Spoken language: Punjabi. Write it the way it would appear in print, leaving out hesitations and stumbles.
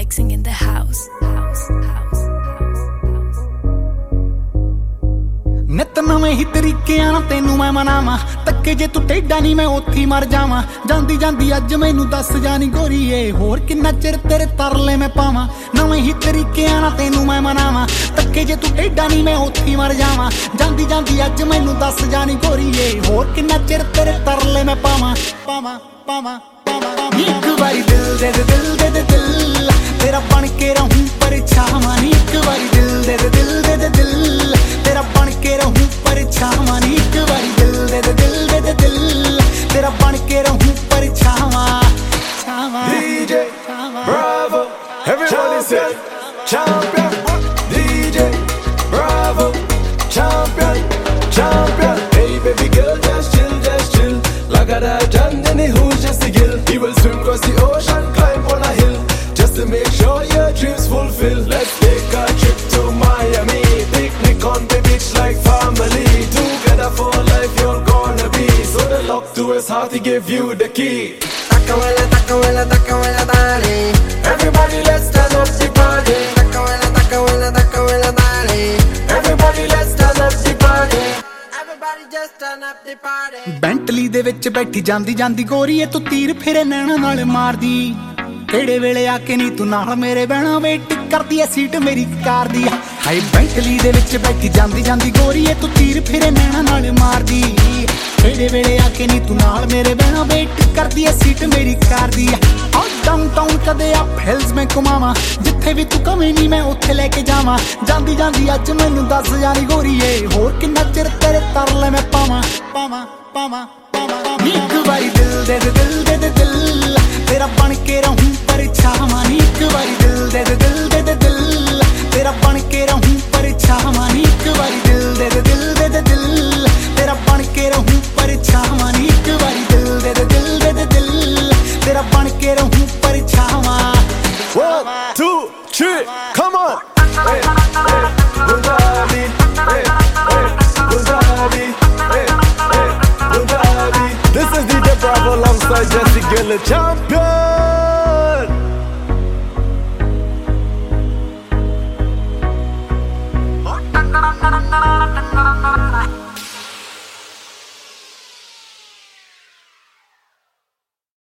mixing in the house. ਨਿਤ ਨਵੇਂ ਹੀ ਤਰੀਕਿਆਂ ਨਾਲ ਤੈਨੂੰ ਮੈਂ ਮਨਾਵਾਂ ਤੱਕੇ ਜੇ ਤੂੰ ਟੇਡਾ ਨਹੀਂ ਮੈਂ ਉੱਥੇ ਮਰ ਜਾਵਾਂ ਜਾਂਦੀ ਜਾਂਦੀ ਅੱਜ ਮੈਨੂੰ ਦੱਸ ਜਾਨੀ ਗੋਰੀਏ ਹੋਰ ਕਿੰਨਾ ਚਿਰ ਤੇਰੇ ਤਰਲੇ ਮੈਂ ਪਾਵਾਂ ਨਵੇਂ ਹੀ ਤਰੀਕਿਆਂ ਨਾਲ ਤੈਨੂੰ ਮੈਂ ਮਨਾਵਾਂ ਤੱਕੇ ਜੇ ਤੂੰ ਟੇਡਾ ਨਹੀਂ ਮੈਂ ਉੱਥੇ ਮਰ ਜਾਵਾਂ ਜਾਂਦੀ ਜਾਂਦੀ ਅੱਜ ਮੈਨੂੰ ਦੱਸ ਜਾਨੀ ਗੋਰੀਏ ਹੋਰ ਕਿੰਨਾ ਚਿਰ ਤੇਰੇ ਤਰਲੇ ਮੈਂ ਪਾਵਾਂ ਪਾਵਾਂ ਪਾਵਾਂ ਇੱਕ ਵਾਰੀ ਦਿਲ ਦੇ ਦਿਲ ਦੇ ਦਿਲ ਤੇਰਾ ਬਣ ਕੇ ਰਹੂੰ ਪਰਛਾਵਾਂ ਨੀ ਇੱਕ ਵਾਰੀ ਦਿਲ ਦੇ ਦਿਲ ਦੇ ਦਿਲ ਤੇਰਾ ਬਣ ਕੇ ਰਹੂੰ ਪਰਛਾਵਾਂ ਨੀ ਇੱਕ ਵਾਰੀ ਦਿਲ ਦੇ ਦਿਲ ਦੇ ਦਿਲ ਤੇਰਾ ਬਣ ਕੇ ਰਹੂੰ ਪਰਛਾਵਾਂ DJ Bravo, everybody say champion. DJ Bravo, champion, champion. Hey baby girl, just chill. Laga da Chandani, who's just a girl. He will swim across the ocean, climb on a hill, just to make sure your dreams fulfill. Let's take a trip to Miami, picnic on the beach like family. Together for life you're gonna be. So the lock to his heart, he gave you the key. Takawela, dale. Everybody let's turn up the party. Takawela, dale. Everybody let's turn up the party. Everybody just turn up the party. Bentley ਦੇ ਵਿੱਚ ਬੈਠੀ ਜਾਂਦੀ ਜਾਂਦੀ ਗੋਰੀਏ ਤੂੰ ਤੀਰ ਫੇਰੇ ਨੈਣਾ ਨਾਲ ਮਾਰਦੀ ਕਿਹੜੇ ਵੇਲੇ ਆ ਕੇ ਨੀ ਤੂੰ ਨਾਲ ਮੇਰੇ ਬਹਿਣਾ ਵੇਟ ਕਰਦੀ ਐ ਸੀਟ ਮੇਰੀ ਕਾਰ ਦੀ ਹਾਏ ਬੈਂਟਲੀ ਦੇ ਵਿੱਚ ਬੈਠੀ ਜਾਂਦੀ ਜਾਂਦੀ ਗੋਰੀਏ ਤੂੰ ਤੀਰ ਫੇਰੇ ਨੈਣਾ ਨਾਲ ਮਾਰਦੀ ਕਿਹੜੇ ਵੇਲੇ ਆ ਕੇ ਨੀ ਤੂੰ ਨਾਲ ਮੇਰੇ ਬਹਿਣਾ ਵੇਟ ਕਰਦੀ ਐ ਸੀਟ ਮੇਰੀ ਕਾਰ ਦੀ ਆ ਡਾਊਨਟਾਊਨ ਕਦੇ ਆ ਹਿਲਸ ਮੈਂ ਘੁਮਾਵਾਂ ਜਿੱਥੇ ਵੀ ਤੂੰ ਕਵੇਂ ਨੀ ਮੈਂ ਉੱਥੇ ਲੈ ਕੇ ਜਾਵਾਂ ਜਾਂਦੀ ਜਾਂਦੀ ਅੱਜ ਮੈਨੂੰ ਦੱਸ ਜਾਨੀ ਗੋਰੀਏ ਹੋਰ ਕਿੰਨਾ ਚਿਰ ਤੇਰੇ ਤਰਲੇ ਮੈਂ ਪਾਵਾਂ ਇੱਕ ਵਾਰੀ ਦਿਲ ਦੇ ਦਿਲ ਤੇਰਾ ਬਣ ਕੇ ਰਹੂੰ ਪਰਛਾਵਾਂ ਨੀ ਇੱਕ ਵਾਰੀ ਦਿਲ ਦੇ ਦਿਲ